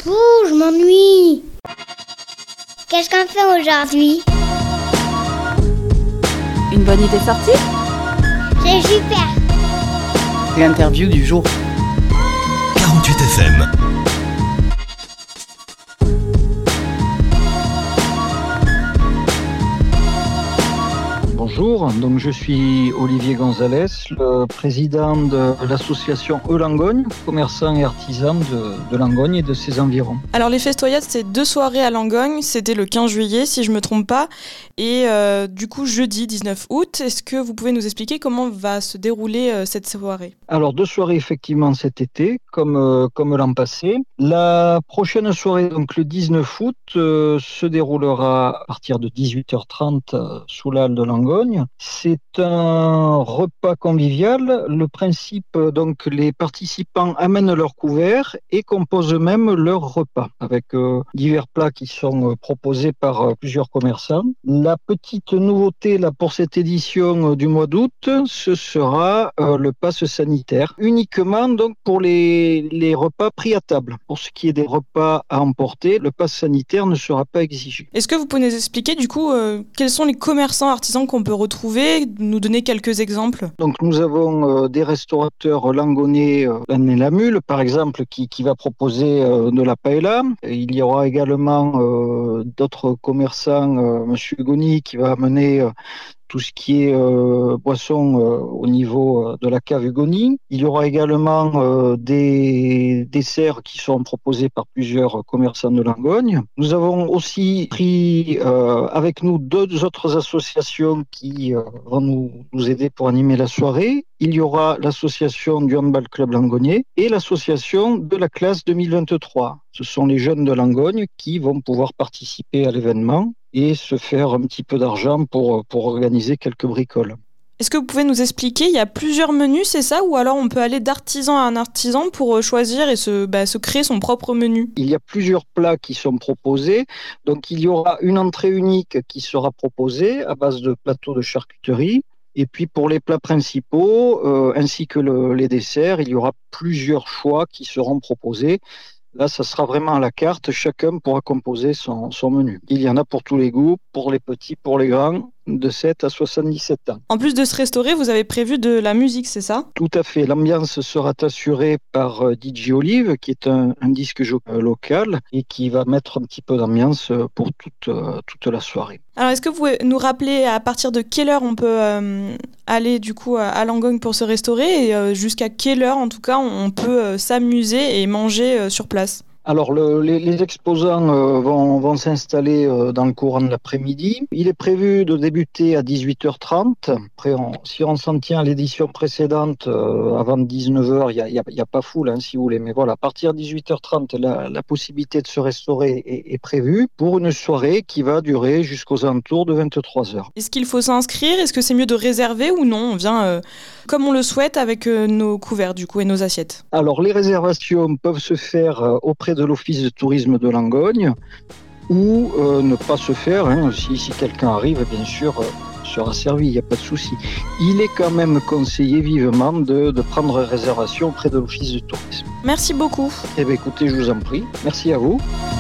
Pouh, je m'ennuie. Qu'est-ce qu'on fait aujourd'hui? Une bonne idée sortie? C'est super. L'interview du jour. 48 FM. Bonjour, donc je suis Olivier Gonzalez, le président de l'association E-Langogne, commerçants et artisans de Langogne et de ses environs. Alors les Festoyades, c'est 2 soirées à Langogne, c'était le 15 juillet si je ne me trompe pas, et du coup jeudi 19 août. Est-ce que vous pouvez nous expliquer comment va se dérouler cette soirée? Alors 2 soirées effectivement cet été, comme l'an passé. La prochaine soirée, donc le 19 août, se déroulera à partir de 18h30 sous la halle de Langogne. C'est un repas convivial. Le principe, donc, les participants amènent leur couvert et composent eux-mêmes leur repas avec divers plats qui sont proposés par plusieurs commerçants. La petite nouveauté là pour cette édition du mois d'août, ce sera le pass sanitaire, uniquement donc pour les repas pris à table. Pour ce qui est des repas à emporter, le pass sanitaire ne sera pas exigé. Est-ce que vous pouvez nous expliquer du coup quels sont les commerçants artisans qu'on peut retrouver, nous donner quelques exemples? Donc nous avons des restaurateurs langonnais, l'Âne et la Mule par exemple, qui va proposer de la paella. Il y aura également d'autres commerçants, Monsieur Goni qui va amener tout ce qui est boisson au niveau de la cave Hugoni. Il y aura également des desserts qui sont proposés par plusieurs commerçants de Langogne. Nous avons aussi pris avec nous 2 autres associations qui vont nous aider pour animer la soirée. Il y aura l'association du Handball Club Langognais et l'association de la classe 2023. Ce sont les jeunes de Langogne qui vont pouvoir participer à l'événement et se faire un petit peu d'argent pour organiser quelques bricoles. Est-ce que vous pouvez nous expliquer, il y a plusieurs menus, c'est ça? Ou alors on peut aller d'artisan à un artisan pour choisir et se créer son propre menu? Il y a plusieurs plats qui sont proposés. Donc il y aura une entrée unique qui sera proposée à base de plateaux de charcuterie. Et puis pour les plats principaux, ainsi que les desserts, il y aura plusieurs choix qui seront proposés. Là, ça sera vraiment à la carte. Chacun pourra composer son menu. Il y en a pour tous les goûts, pour les petits, pour les grands, de 7 à 77 ans. En plus de se restaurer, vous avez prévu de la musique, c'est ça? Tout à fait. L'ambiance sera assurée par DJ Olive, qui est un disque local et qui va mettre un petit peu d'ambiance pour toute la soirée. Alors, est-ce que vous pouvez nous rappeler à partir de quelle heure on peut aller du coup à Langogne pour se restaurer et jusqu'à quelle heure, en tout cas, on peut s'amuser et manger sur place? Alors, les exposants vont s'installer dans le courant de l'après-midi. Il est prévu de débuter à 18h30. Après, si on s'en tient à l'édition précédente, avant 19h, il y a pas foule, si vous voulez. Mais voilà, à partir de 18h30, la possibilité de se restaurer est prévue pour une soirée qui va durer jusqu'aux alentours de 23h. Est-ce qu'il faut s'inscrire? Est-ce que c'est mieux de réserver ou non? On vient comme on le souhaite avec nos couverts du coup et nos assiettes. Alors, les réservations peuvent se faire auprès de l'Office de tourisme de Langogne ou ne pas se faire, si quelqu'un arrive, bien sûr, sera servi, il n'y a pas de souci. Il est quand même conseillé vivement de prendre réservation auprès de l'Office de tourisme. Merci beaucoup. Eh bien écoutez, je vous en prie. Merci à vous.